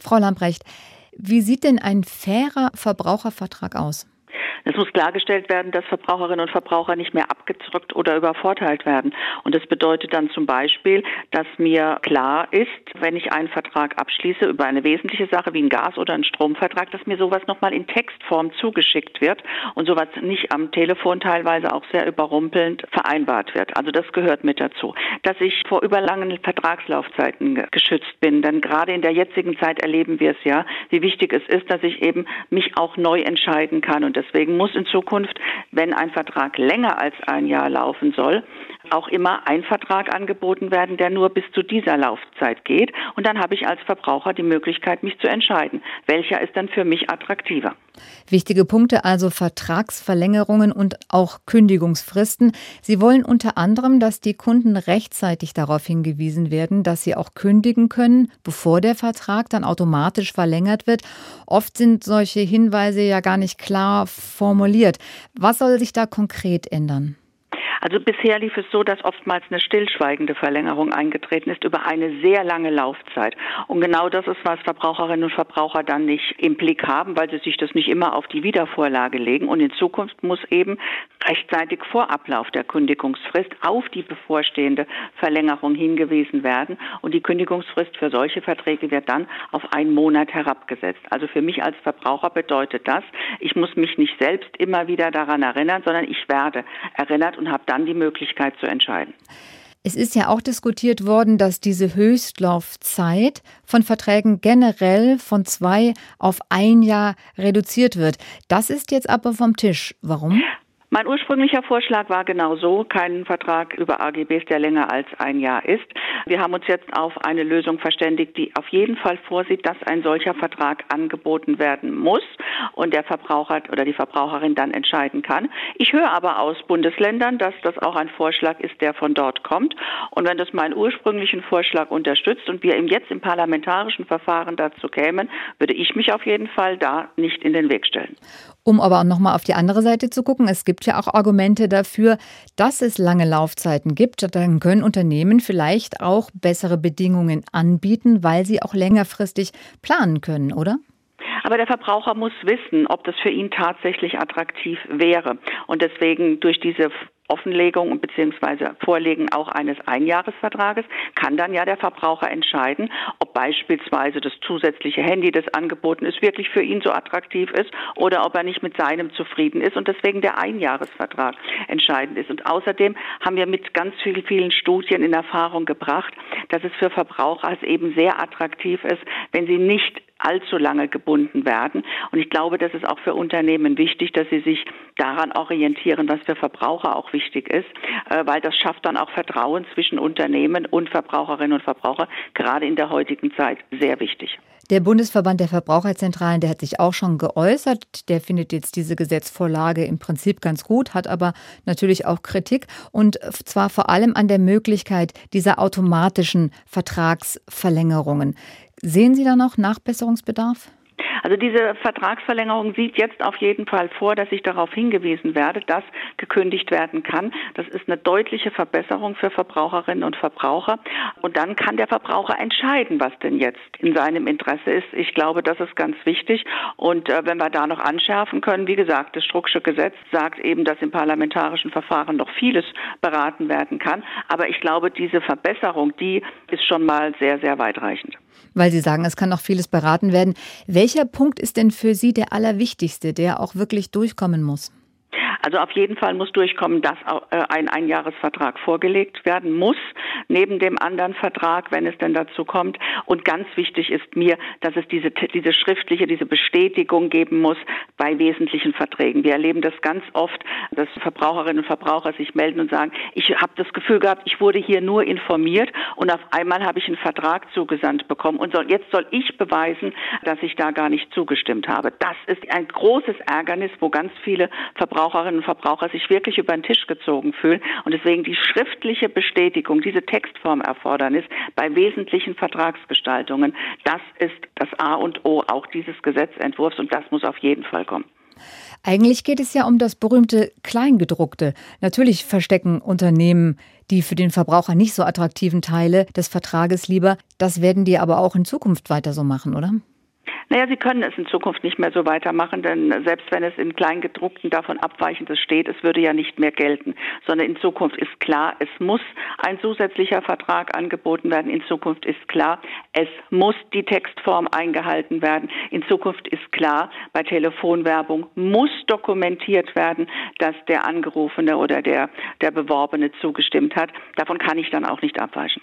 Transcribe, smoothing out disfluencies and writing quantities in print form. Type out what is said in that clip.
Frau Lamprecht, wie sieht denn ein fairer Verbrauchervertrag aus? Es muss klargestellt werden, dass Verbraucherinnen und Verbraucher nicht mehr abgezockt oder übervorteilt werden. Und das bedeutet dann zum Beispiel, dass mir klar ist, wenn ich einen Vertrag abschließe über eine wesentliche Sache wie einen Gas- oder einen Stromvertrag, dass mir sowas nochmal in Textform zugeschickt wird und sowas nicht am Telefon teilweise auch sehr überrumpelnd vereinbart wird. Also das gehört mit dazu. Dass ich vor überlangen Vertragslaufzeiten geschützt bin, denn gerade in der jetzigen Zeit erleben wir es ja, wie wichtig es ist, dass ich eben mich auch neu entscheiden kann. Und deswegen muss in Zukunft, wenn ein Vertrag länger als ein Jahr laufen soll, auch immer ein Vertrag angeboten werden, der nur bis zu dieser Laufzeit geht. Und dann habe ich als Verbraucher die Möglichkeit, mich zu entscheiden, welcher ist dann für mich attraktiver. Wichtige Punkte also Vertragsverlängerungen und auch Kündigungsfristen. Sie wollen unter anderem, dass die Kunden rechtzeitig darauf hingewiesen werden, dass sie auch kündigen können, bevor der Vertrag dann automatisch verlängert wird. Oft sind solche Hinweise ja gar nicht klar formuliert. Was soll sich da konkret ändern? Also bisher lief es so, dass oftmals eine stillschweigende Verlängerung eingetreten ist über eine sehr lange Laufzeit. Und genau das ist, was Verbraucherinnen und Verbraucher dann nicht im Blick haben, weil sie sich das nicht immer auf die Wiedervorlage legen. Und in Zukunft muss eben rechtzeitig vor Ablauf der Kündigungsfrist auf die bevorstehende Verlängerung hingewiesen werden. Und die Kündigungsfrist für solche Verträge wird dann auf einen Monat herabgesetzt. Also für mich als Verbraucher bedeutet das, ich muss mich nicht selbst immer wieder daran erinnern, sondern ich werde erinnert und habe dann die Möglichkeit zu entscheiden. Es ist ja auch diskutiert worden, dass diese Höchstlaufzeit von Verträgen generell von 2 auf 1 Jahr reduziert wird. Das ist jetzt aber vom Tisch. Warum? Mein ursprünglicher Vorschlag war genau so, keinen Vertrag über AGBs, der länger als ein Jahr ist. Wir haben uns jetzt auf eine Lösung verständigt, die auf jeden Fall vorsieht, dass ein solcher Vertrag angeboten werden muss und der Verbraucher oder die Verbraucherin dann entscheiden kann. Ich höre aber aus Bundesländern, dass das auch ein Vorschlag ist, der von dort kommt. Und wenn das meinen ursprünglichen Vorschlag unterstützt und wir jetzt im parlamentarischen Verfahren dazu kämen, würde ich mich auf jeden Fall da nicht in den Weg stellen. Um aber auch nochmal auf die andere Seite zu gucken, es gibt ja auch Argumente dafür, dass es lange Laufzeiten gibt. Dann können Unternehmen vielleicht auch bessere Bedingungen anbieten, weil sie auch längerfristig planen können, oder? Aber der Verbraucher muss wissen, ob das für ihn tatsächlich attraktiv wäre. Und deswegen durch diese Offenlegung bzw. Vorlegen auch eines Einjahresvertrages kann dann ja der Verbraucher entscheiden, ob beispielsweise das zusätzliche Handy, das angeboten ist, wirklich für ihn so attraktiv ist oder ob er nicht mit seinem zufrieden ist und deswegen der Einjahresvertrag entscheidend ist. Und außerdem haben wir mit ganz vielen Studien in Erfahrung gebracht, dass es für Verbraucher eben sehr attraktiv ist, wenn sie nicht allzu lange gebunden werden. Und ich glaube, das ist auch für Unternehmen wichtig, dass sie sich daran orientieren, was für Verbraucher auch wichtig ist, weil das schafft dann auch Vertrauen zwischen Unternehmen und Verbraucherinnen und Verbraucher, gerade in der heutigen Zeit sehr wichtig. Der Bundesverband der Verbraucherzentralen, der hat sich auch schon geäußert. Der findet jetzt diese Gesetzvorlage im Prinzip ganz gut, hat aber natürlich auch Kritik. Und zwar vor allem an der Möglichkeit dieser automatischen Vertragsverlängerungen. Sehen Sie da noch Nachbesserungsbedarf? Also diese Vertragsverlängerung sieht jetzt auf jeden Fall vor, dass ich darauf hingewiesen werde, dass gekündigt werden kann. Das ist eine deutliche Verbesserung für Verbraucherinnen und Verbraucher. Und dann kann der Verbraucher entscheiden, was denn jetzt in seinem Interesse ist. Ich glaube, das ist ganz wichtig. Und wenn wir da noch anschärfen können, wie gesagt, das Strucksche Gesetz sagt eben, dass im parlamentarischen Verfahren noch vieles beraten werden kann. Aber ich glaube, diese Verbesserung, die ist schon mal sehr, sehr weitreichend. Weil Sie sagen, es kann noch vieles beraten werden. Welcher Punkt ist denn für Sie der allerwichtigste, der auch wirklich durchkommen muss? Also auf jeden Fall muss durchkommen, dass ein Einjahresvertrag vorgelegt werden muss, neben dem anderen Vertrag, wenn es denn dazu kommt. Und ganz wichtig ist mir, dass es diese Bestätigung geben muss bei wesentlichen Verträgen. Wir erleben das ganz oft, dass Verbraucherinnen und Verbraucher sich melden und sagen, ich habe das Gefühl gehabt, ich wurde hier nur informiert und auf einmal habe ich einen Vertrag zugesandt bekommen und jetzt soll ich beweisen, dass ich da gar nicht zugestimmt habe. Das ist ein großes Ärgernis, wo ganz viele Verbraucherinnen und Verbraucher sich wirklich über den Tisch gezogen fühlen und deswegen die schriftliche Bestätigung, diese Textformerfordernis bei wesentlichen Vertragsgestaltungen, das ist das A und O auch dieses Gesetzentwurfs und das muss auf jeden Fall kommen. Eigentlich geht es ja um das berühmte Kleingedruckte. Natürlich verstecken Unternehmen die für den Verbraucher nicht so attraktiven Teile des Vertrages lieber. Das werden die aber auch in Zukunft weiter so machen, oder? Naja, Sie können es in Zukunft nicht mehr so weitermachen, denn selbst wenn es in Kleingedruckten davon Abweichendes steht, es würde ja nicht mehr gelten, sondern in Zukunft ist klar, es muss ein zusätzlicher Vertrag angeboten werden. In Zukunft ist klar, es muss die Textform eingehalten werden. In Zukunft ist klar, bei Telefonwerbung muss dokumentiert werden, dass der Angerufene oder der Beworbene zugestimmt hat. Davon kann ich dann auch nicht abweichen.